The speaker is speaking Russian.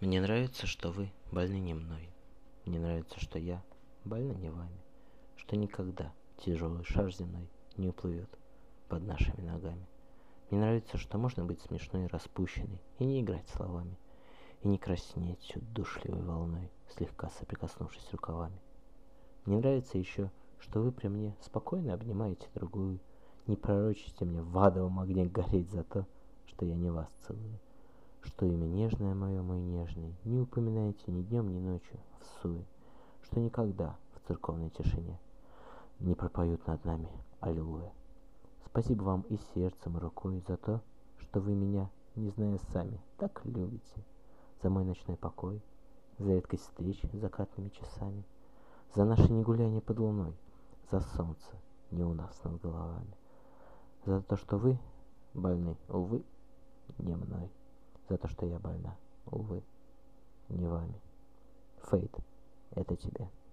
Мне нравится, что вы больны не мной. Мне нравится, что я больна не вами. Что никогда тяжелый шар земной не уплывет под нашими ногами. Мне нравится, что можно быть смешной и распущенной, и не играть словами, и не краснеть удушливой волной, слегка соприкоснувшись рукавами. Мне нравится еще, что вы при мне спокойно обнимаете другую, не пророчите мне в адовом огне гореть за то, что я не вас целую. Что имя нежное мое, мой нежный, не упоминайте ни днем, ни ночью в суе, что никогда в церковной тишине не пропоют над нами аллилуйя. Спасибо вам и сердцем, и рукой за то, что вы меня, не зная сами, так любите, за мой ночной покой, за редкость встреч закатными часами, за наши негуляния под луной, за солнце не у нас над головами, за то, что вы больны, увы, не мной. За то, что я больна, увы, не вами. Фейт, это тебе.